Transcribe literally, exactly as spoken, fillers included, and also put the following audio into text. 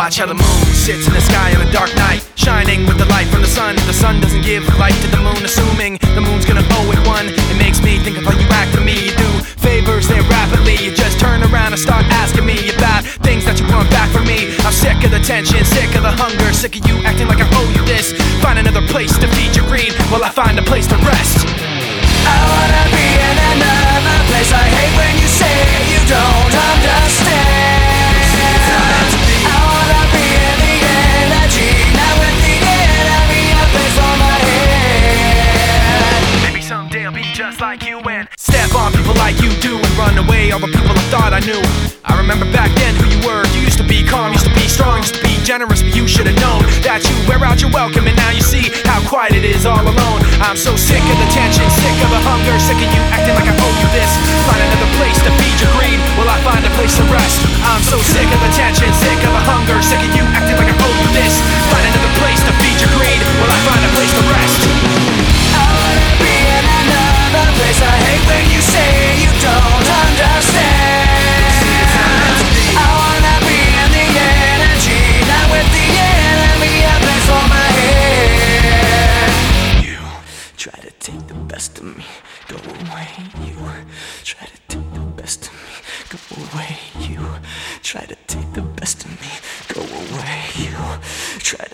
watch how the moon sits in the sky on a dark night, shining with the light from the sun. The sun doesn't give light to the moon, assuming the moon's gonna owe it one. It makes me think of how you act to me. You do favors there rapidly, you just turn around and start asking me about things that you want back from me. I'm sick of the tension, sick of the hunger, sick of you acting like I owe you this. Find another place to feed your greed while I find a place to rest. I wanna be in another place. I hate when you say you don't understand. I wanna be in the energy, not with the enemy. A place for my head. Maybe someday I'll be just like you and step on people like you do and run away all the people I thought I knew. I remember back then who you were. You used to be calm, used to be strong, used to be generous, but you should have known that you wear out your welcome, and now you see how quiet it is all alone. I'm so sick of the tension, sick of the hunger, sick of you acting like I owe you this. Find another place to feed your greed while I find a place to rest. I'm so sick of the tension, sick of the hunger, sick of you acting like I owe you this. Find another place to feed your greed while I find a place to rest. I wanna be in another place. I hate when you say you don't understand. I wanna be in the energy, not with the enemy. A place for my head. You try to take the best of me, go away. You try to take the best of me, go away. You try to take the best of me, go away. You try to